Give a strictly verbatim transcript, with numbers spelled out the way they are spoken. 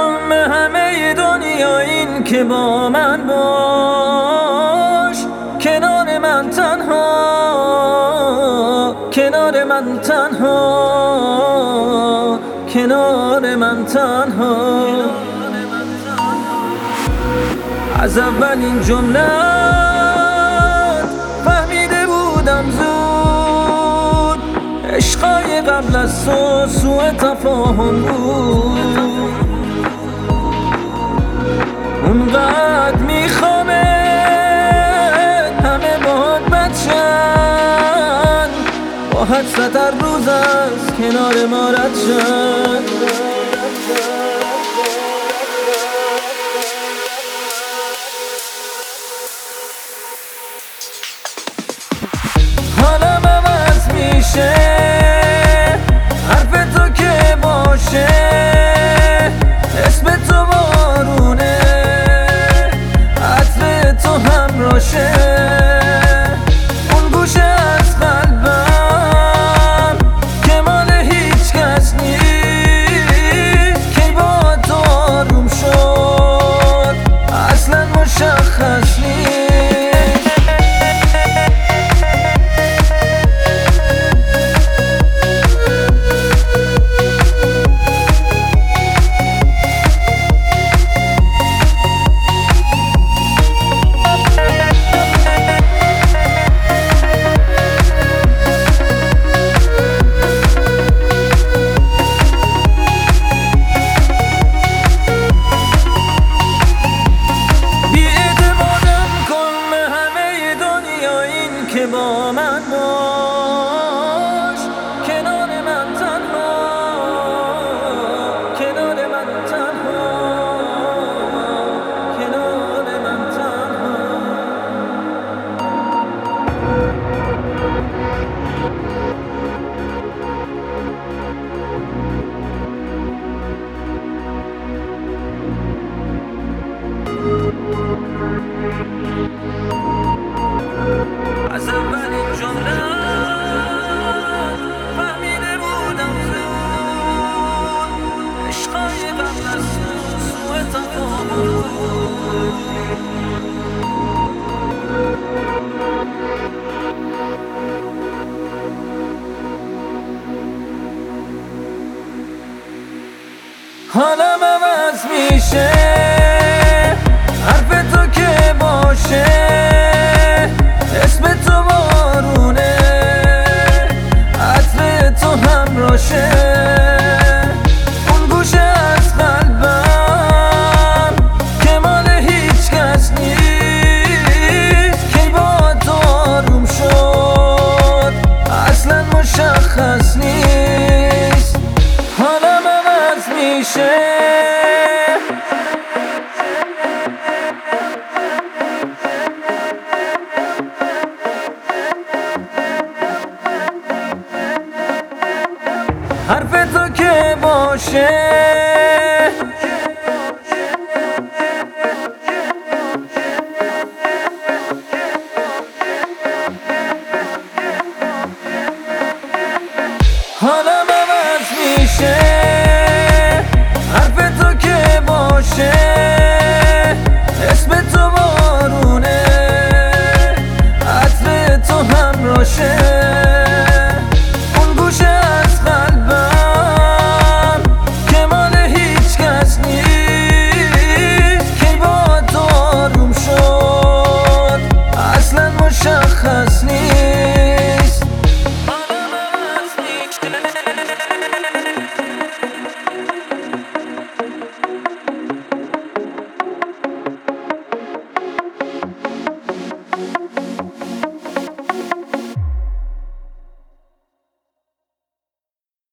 کن به همه دنیا این که با من باش، کنار من تنها، کنار من تنها، کنار من تنها. از اولین جمله فهمیده بودم زود، عشقای قبل از تو سوء تفاهم بود. اونقدر میخوامت همه باهات بچن، با حسرت هر روز از کنار ما رد شن. حالم عوض میشه حرف تو که باشه، اسم تو بارونه، عطر تو همراشه. اون گوشه از قلبم که مال هیچ کس نیست، که با تو آروم شد اصلا مشخص نیست. که با من باش، کنار من تنها، کنار من تنها، کنار من تنها. از اولین جمله فهمیده بودم زود، عشقای قبل از تو سوء تفاهم بود. حالم عوض میشه حرف تو که باشه، اسم تو بارونه، عطر تو همراشه. اون گوشه از قلبم که مال هیچ کس نیست، که با تو آروم شد اصلا مشخص نیست. حالم عوض میشه حرف تو که باشه، حالم عوض میشه حرف تو که باشه.